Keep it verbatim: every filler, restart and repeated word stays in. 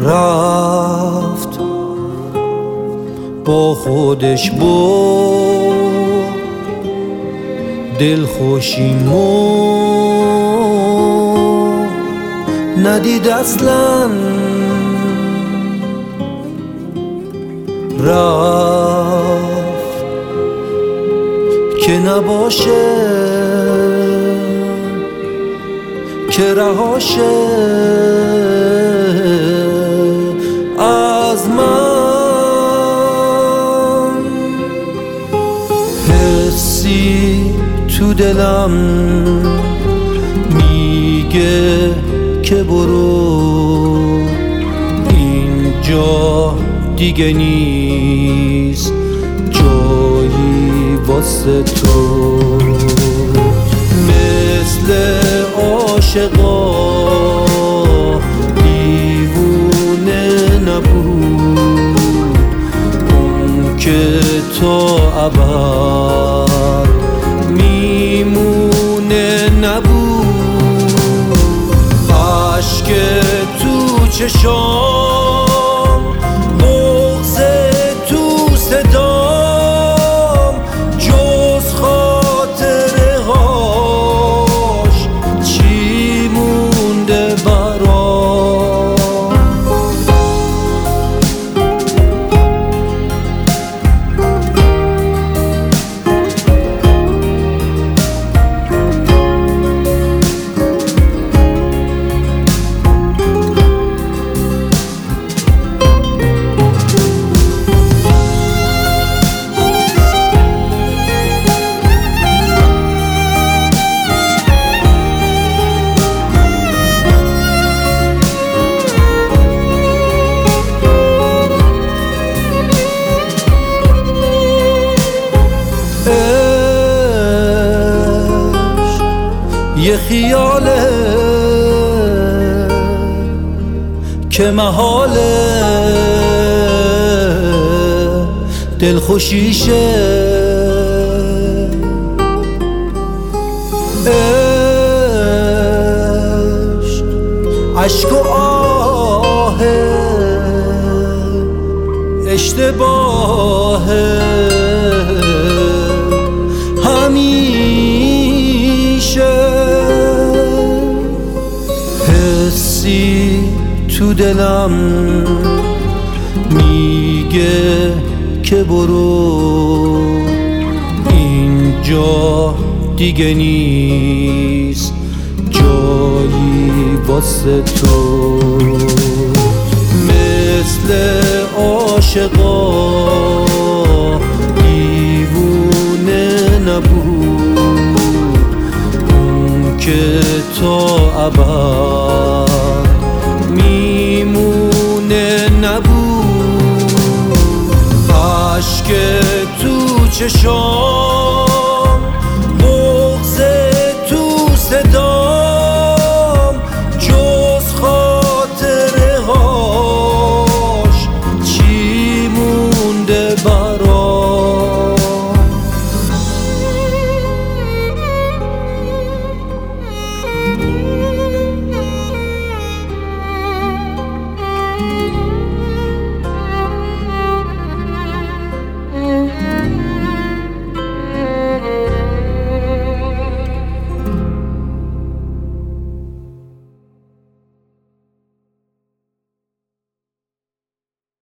رفت با خودش برد دلخوشی مو ندید اصلا، رفت که نباشه که رهاشه از من. حسی تو دلم میگه که برو، اینجا دیگه نیست جایی واسه تو. مثل عاشقا دیوونه نبود اون که تا ابد میمونه نبود. عشق تو چشام، بغض تو صدام، جز خاطره هاش چی مونده برام. یه خیاله که محاله دلخوشیشه، عشق عشق و آه اشتباهه همیشه. حسی تو دلم میگه که برو، اینجا دیگه نیست جایی واسه تو. مثل عاشقا دیوونه نبود اون که تا ابد میمونه نبود. عشق تو چشام،